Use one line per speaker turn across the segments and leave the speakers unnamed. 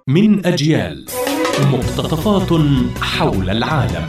من أجيال، مقتطفات حول العالم.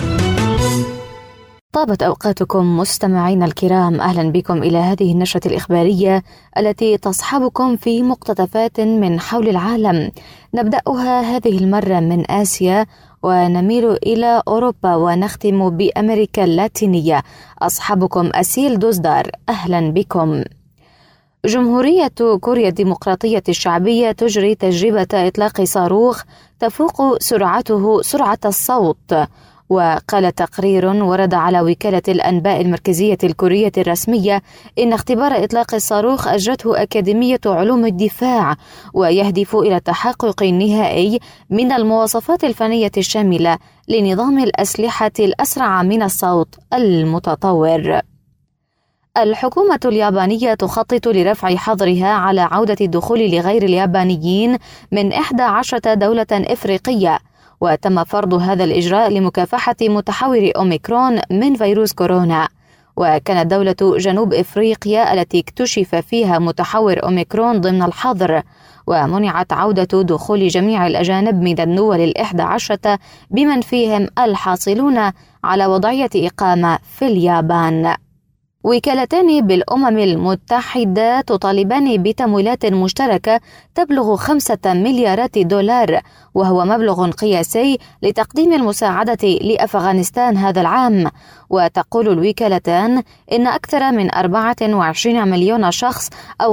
طابت أوقاتكم مستمعين الكرام، أهلا بكم إلى هذه النشرة الإخبارية التي تصحبكم في مقتطفات من حول العالم. نبدأها هذه المرة من آسيا ونميل إلى أوروبا ونختم بأمريكا اللاتينية. أصحابكم أسيل دوزدار، أهلا بكم. جمهورية كوريا الديمقراطية الشعبية تجري تجربة إطلاق صاروخ تفوق سرعته سرعة الصوت. وقال تقرير ورد على وكالة الأنباء المركزية الكورية الرسمية إن اختبار إطلاق الصاروخ أجرته أكاديمية علوم الدفاع، ويهدف إلى التحقق النهائي من المواصفات الفنية الشاملة لنظام الأسلحة الأسرع من الصوت المتطور. الحكومة اليابانية تخطط لرفع حظرها على عودة الدخول لغير اليابانيين من 11 دولة إفريقية، وتم فرض هذا الإجراء لمكافحة متحور أوميكرون من فيروس كورونا. وكانت دولة جنوب إفريقيا التي اكتشف فيها متحور أوميكرون ضمن الحظر، ومنعت عودة دخول جميع الأجانب من الدول 11 بمن فيهم الحاصلون على وضعية إقامة في اليابان. وكالتان بالأمم المتحدة تطالبان بتمويلات مشتركة تبلغ 5 مليارات دولار، وهو مبلغ قياسي لتقديم المساعدة لأفغانستان هذا العام. وتقول الوكالتان إن أكثر من 24 مليون شخص أو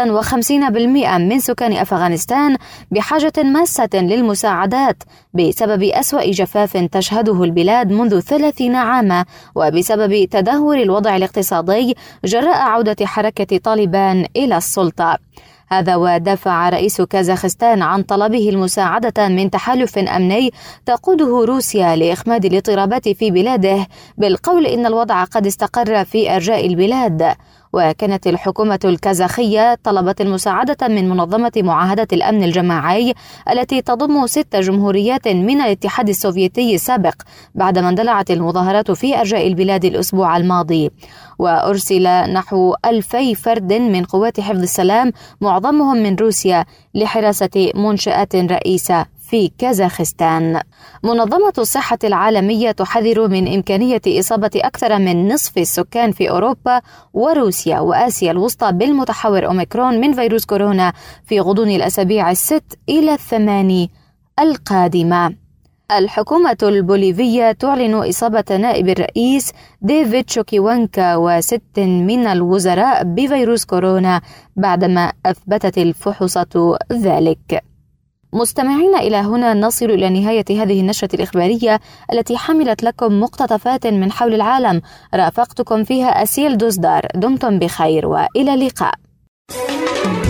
55% من سكان أفغانستان بحاجة ماسة للمساعدات بسبب أسوأ جفاف تشهده البلاد منذ 30 عاما، وبسبب تدهور الوضع الاقتصادي جراء عودة حركة طالبان إلى السلطة. هذا ودافع رئيس كازاخستان عن طلبه المساعدة من تحالف أمني تقوده روسيا لإخماد الاضطرابات في بلاده، بالقول إن الوضع قد استقر في أرجاء البلاد. وكانت الحكومة الكازاخية طلبت المساعدة من منظمة معاهدة الأمن الجماعي التي تضم 6 جمهوريات من الاتحاد السوفيتي السابق بعدما اندلعت المظاهرات في أرجاء البلاد الأسبوع الماضي. وأرسل نحو 2000 فرد من قوات حفظ السلام معظمهم من روسيا لحراسة منشآت رئيسة في كازاخستان. منظمة الصحة العالمية تحذر من إمكانية إصابة أكثر من نصف السكان في أوروبا وروسيا وآسيا الوسطى بالمتحور أوميكرون من فيروس كورونا في غضون الأسابيع 6 إلى 8 القادمة. الحكومة البوليفية تعلن إصابة نائب الرئيس ديفيد شوكيوانكا و6 من الوزراء بفيروس كورونا بعدما أثبتت الفحوصات ذلك. مستمعين، إلى هنا نصل إلى نهاية هذه النشرة الإخبارية التي حملت لكم مقتطفات من حول العالم. رافقتكم فيها أسيل دوزدار. دمتم بخير وإلى اللقاء.